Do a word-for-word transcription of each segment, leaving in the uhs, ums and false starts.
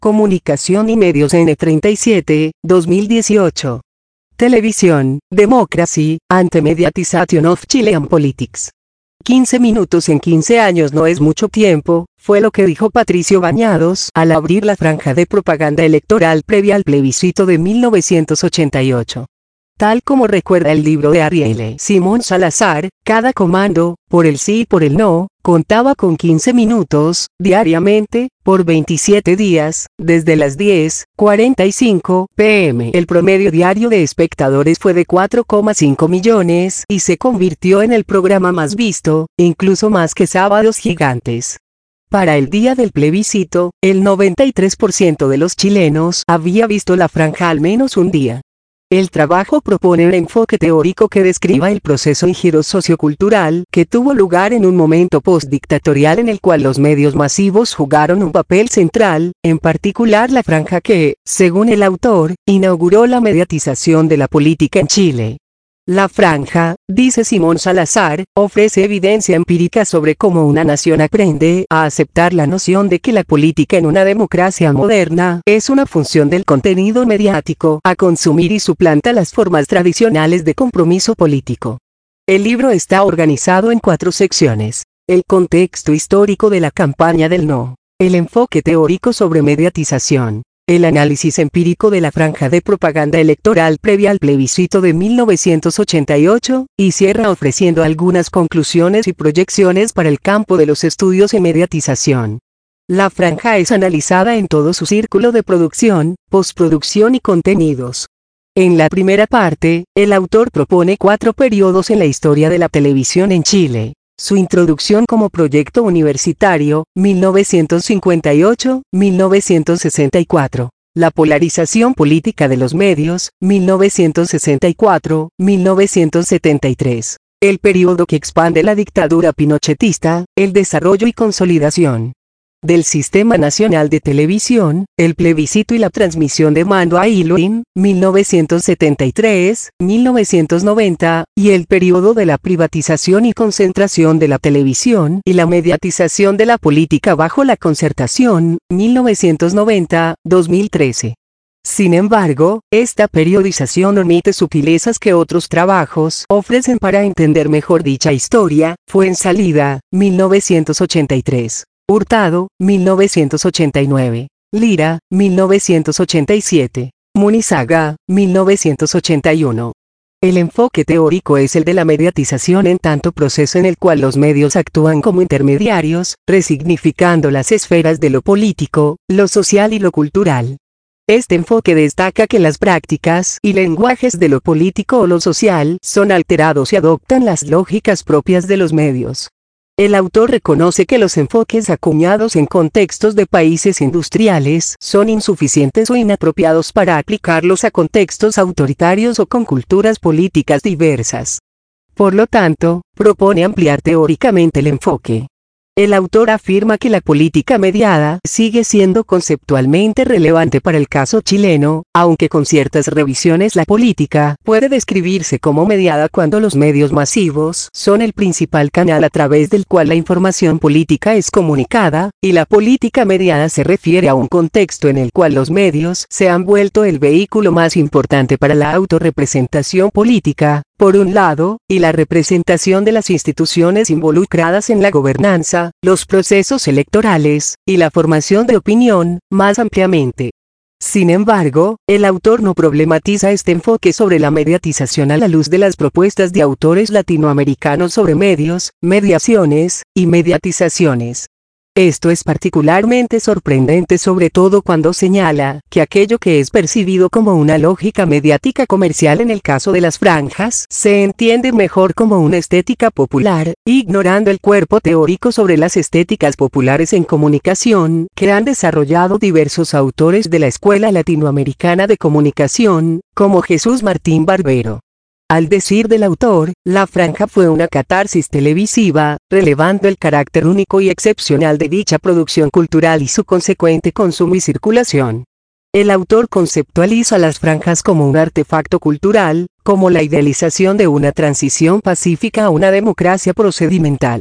Comunicación y Medios N treinta y siete, dos mil dieciocho. Televisión, Democracy, and the Mediatization of Chilean Politics. quince minutos en quince años no es mucho tiempo, fue lo que dijo Patricio Bañados al abrir la franja de propaganda electoral previa al plebiscito de mil novecientos ochenta y ocho. Tal como recuerda el libro de Ariel Simón Salazar, cada comando, por el sí y por el no, contaba con quince minutos, diariamente, por veintisiete días, desde las diez cuarenta y cinco p m El promedio diario de espectadores fue de cuatro coma cinco millones y se convirtió en el programa más visto, incluso más que Sábados Gigantes. Para el día del plebiscito, el noventa y tres por ciento de los chilenos había visto la franja al menos un día. El trabajo propone un enfoque teórico que describa el proceso y giro sociocultural que tuvo lugar en un momento postdictatorial en el cual los medios masivos jugaron un papel central, en particular la franja que, según el autor, inauguró la mediatización de la política en Chile. La franja, dice Simón Salazar, ofrece evidencia empírica sobre cómo una nación aprende a aceptar la noción de que la política en una democracia moderna es una función del contenido mediático a consumir y suplanta las formas tradicionales de compromiso político. El libro está organizado en cuatro secciones: el contexto histórico de la campaña del no, el enfoque teórico sobre mediatización, el análisis empírico de la franja de propaganda electoral previa al plebiscito de mil novecientos ochenta y ocho, y cierra ofreciendo algunas conclusiones y proyecciones para el campo de los estudios en mediatización. La franja es analizada en todo su círculo de producción, postproducción y contenidos. En la primera parte, el autor propone cuatro periodos en la historia de la televisión en Chile. Su introducción como proyecto universitario, mil novecientos cincuenta y ocho a mil novecientos sesenta y cuatro. La polarización política de los medios, mil novecientos sesenta y cuatro a mil novecientos setenta y tres. El periodo que expande la dictadura pinochetista, el desarrollo y consolidación del Sistema Nacional de Televisión, el plebiscito y la transmisión de mando a Aylwin, mil novecientos setenta y tres a mil novecientos noventa, y el periodo de la privatización y concentración de la televisión y la mediatización de la política bajo la Concertación, mil novecientos noventa a dos mil trece. Sin embargo, esta periodización omite sutilezas que otros trabajos ofrecen para entender mejor dicha historia. Fuenzalida, mil novecientos ochenta y tres. Hurtado, mil novecientos ochenta y nueve. Lira, mil novecientos ochenta y siete. Munizaga, mil novecientos ochenta y uno. El enfoque teórico es el de la mediatización en tanto proceso en el cual los medios actúan como intermediarios, resignificando las esferas de lo político, lo social y lo cultural. Este enfoque destaca que las prácticas y lenguajes de lo político o lo social son alterados y adoptan las lógicas propias de los medios. El autor reconoce que los enfoques acuñados en contextos de países industriales son insuficientes o inapropiados para aplicarlos a contextos autoritarios o con culturas políticas diversas. Por lo tanto, propone ampliar teóricamente el enfoque. El autor afirma que la política mediada sigue siendo conceptualmente relevante para el caso chileno, aunque con ciertas revisiones la política puede describirse como mediada cuando los medios masivos son el principal canal a través del cual la información política es comunicada, y la política mediada se refiere a un contexto en el cual los medios se han vuelto el vehículo más importante para la autorrepresentación política, por un lado, y la representación de las instituciones involucradas en la gobernanza, los procesos electorales, y la formación de opinión, más ampliamente. Sin embargo, el autor no problematiza este enfoque sobre la mediatización a la luz de las propuestas de autores latinoamericanos sobre medios, mediaciones, y mediatizaciones. Esto es particularmente sorprendente sobre todo cuando señala que aquello que es percibido como una lógica mediática comercial en el caso de las franjas se entiende mejor como una estética popular, ignorando el cuerpo teórico sobre las estéticas populares en comunicación que han desarrollado diversos autores de la Escuela Latinoamericana de Comunicación, como Jesús Martín Barbero. Al decir del autor, la franja fue una catarsis televisiva, relevando el carácter único y excepcional de dicha producción cultural y su consecuente consumo y circulación. El autor conceptualiza las franjas como un artefacto cultural, como la idealización de una transición pacífica a una democracia procedimental.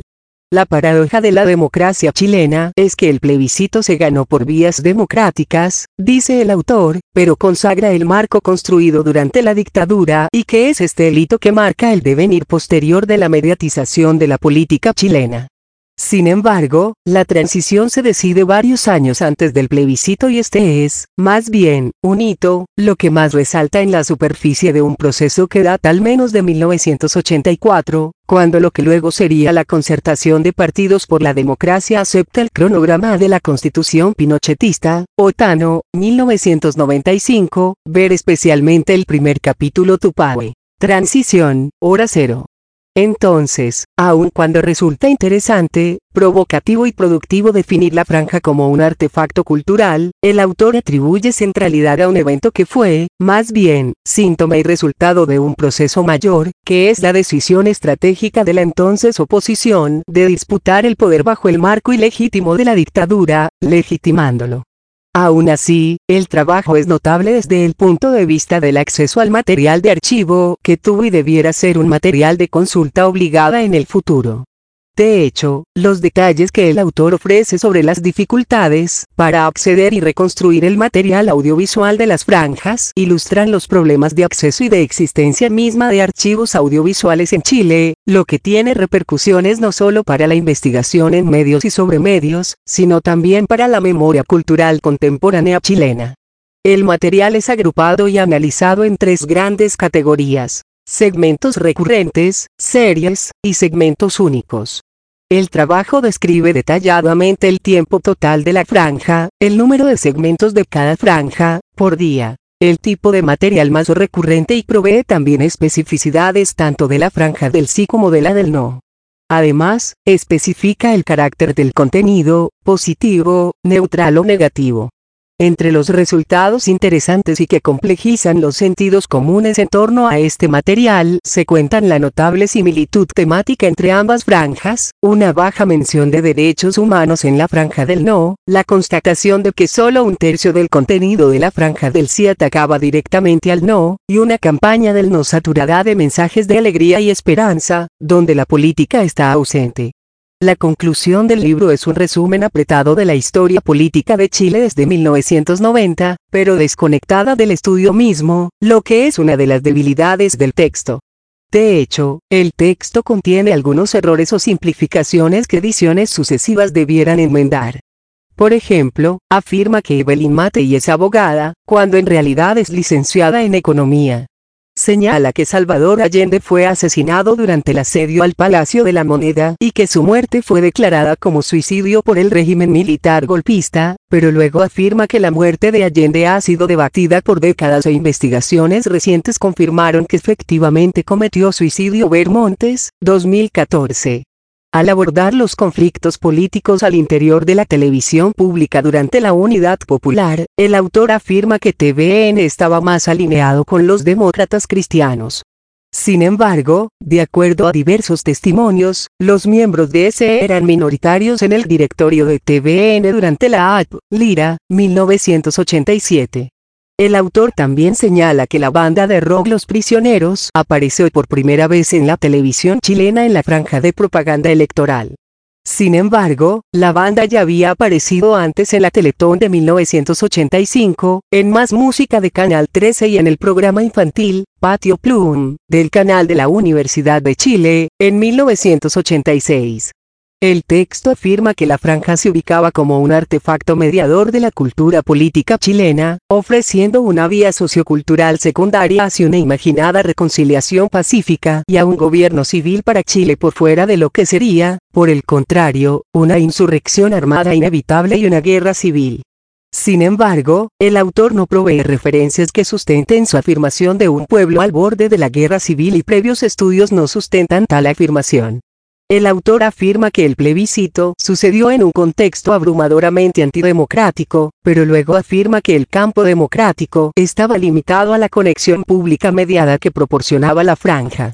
La paradoja de la democracia chilena es que el plebiscito se ganó por vías democráticas, dice el autor, pero consagra el marco construido durante la dictadura y que es este el hito que marca el devenir posterior de la mediatización de la política chilena. Sin embargo, la transición se decide varios años antes del plebiscito y este es, más bien, un hito, lo que más resalta en la superficie de un proceso que data al menos de mil novecientos ochenta y cuatro, cuando lo que luego sería la concertación de partidos por la democracia acepta el cronograma de la Constitución pinochetista, Otano, mil novecientos noventa y cinco, ver especialmente el primer capítulo Tupahue. Transición, hora cero. Entonces, aun cuando resulta interesante, provocativo y productivo definir la franja como un artefacto cultural, el autor atribuye centralidad a un evento que fue, más bien, síntoma y resultado de un proceso mayor, que es la decisión estratégica de la entonces oposición de disputar el poder bajo el marco ilegítimo de la dictadura, legitimándolo. Aún así, el trabajo es notable desde el punto de vista del acceso al material de archivo que tuvo y debiera ser un material de consulta obligada en el futuro. De hecho, los detalles que el autor ofrece sobre las dificultades para acceder y reconstruir el material audiovisual de las franjas ilustran los problemas de acceso y de existencia misma de archivos audiovisuales en Chile, lo que tiene repercusiones no solo para la investigación en medios y sobre medios, sino también para la memoria cultural contemporánea chilena. El material es agrupado y analizado en tres grandes categorías: segmentos recurrentes, series, y segmentos únicos. El trabajo describe detalladamente el tiempo total de la franja, el número de segmentos de cada franja, por día, el tipo de material más recurrente y provee también especificidades tanto de la franja del sí como de la del no. Además, especifica el carácter del contenido, positivo, neutral o negativo. Entre los resultados interesantes y que complejizan los sentidos comunes en torno a este material se cuentan la notable similitud temática entre ambas franjas, una baja mención de derechos humanos en la franja del no, la constatación de que solo un tercio del contenido de la franja del sí atacaba directamente al no, y una campaña del no saturada de mensajes de alegría y esperanza, donde la política está ausente. La conclusión del libro es un resumen apretado de la historia política de Chile desde mil novecientos noventa, pero desconectada del estudio mismo, lo que es una de las debilidades del texto. De hecho, el texto contiene algunos errores o simplificaciones que ediciones sucesivas debieran enmendar. Por ejemplo, afirma que Evelyn Matei es abogada, cuando en realidad es licenciada en economía. Señala que Salvador Allende fue asesinado durante el asedio al Palacio de la Moneda y que su muerte fue declarada como suicidio por el régimen militar golpista, pero luego afirma que la muerte de Allende ha sido debatida por décadas e investigaciones recientes confirmaron que efectivamente cometió suicidio. Ver Montes, dos mil catorce. Al abordar los conflictos políticos al interior de la televisión pública durante la Unidad Popular, el autor afirma que T V N estaba más alineado con los demócratas cristianos. Sin embargo, de acuerdo a diversos testimonios, los miembros de ese eran minoritarios en el directorio de T V N durante la A P, Lira, mil novecientos ochenta y siete. El autor también señala que la banda de rock Los Prisioneros apareció por primera vez en la televisión chilena en la franja de propaganda electoral. Sin embargo, la banda ya había aparecido antes en la Teletón de mil novecientos ochenta y cinco, en Más Música de Canal trece y en el programa infantil, Patio Plum, del canal de la Universidad de Chile, en mil novecientos ochenta y seis. El texto afirma que la franja se ubicaba como un artefacto mediador de la cultura política chilena, ofreciendo una vía sociocultural secundaria hacia una imaginada reconciliación pacífica y a un gobierno civil para Chile por fuera de lo que sería, por el contrario, una insurrección armada inevitable y una guerra civil. Sin embargo, el autor no provee referencias que sustenten su afirmación de un pueblo al borde de la guerra civil y previos estudios no sustentan tal afirmación. El autor afirma que el plebiscito sucedió en un contexto abrumadoramente antidemocrático, pero luego afirma que el campo democrático estaba limitado a la conexión pública mediada que proporcionaba la franja.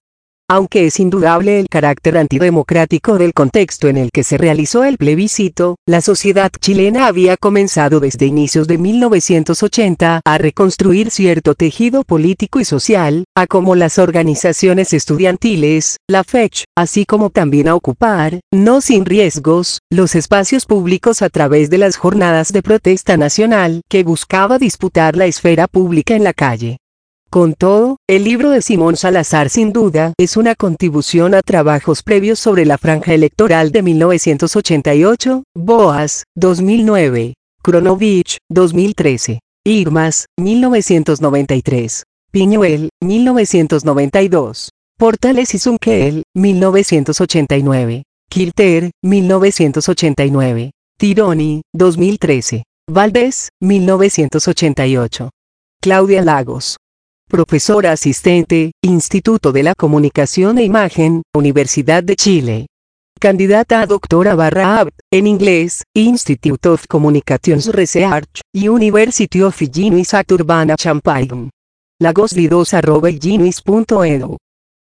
Aunque es indudable el carácter antidemocrático del contexto en el que se realizó el plebiscito, la sociedad chilena había comenzado desde inicios de mil novecientos ochenta a reconstruir cierto tejido político y social, a como las organizaciones estudiantiles, la F E C H, así como también a ocupar, no sin riesgos, los espacios públicos a través de las jornadas de protesta nacional que buscaba disputar la esfera pública en la calle. Con todo, el libro de Simón Salazar sin duda es una contribución a trabajos previos sobre la franja electoral de mil novecientos ochenta y ocho, Boas, dos mil nueve, Kronovich, dos mil trece, Irmas, mil novecientos noventa y tres, Piñuel, mil novecientos noventa y dos, Portales y Zunquel, mil novecientos ochenta y nueve, Kilter, mil novecientos ochenta y nueve, Tironi, dos mil trece, Valdés, mil novecientos ochenta y ocho. Claudia Lagos. Profesora asistente, Instituto de la Comunicación e Imagen, Universidad de Chile. Candidata a doctora barra A B, en inglés, Institute of Communications Research, University of Illinois at Urbana-Champaign. lagoslidos arroba illinois punto edu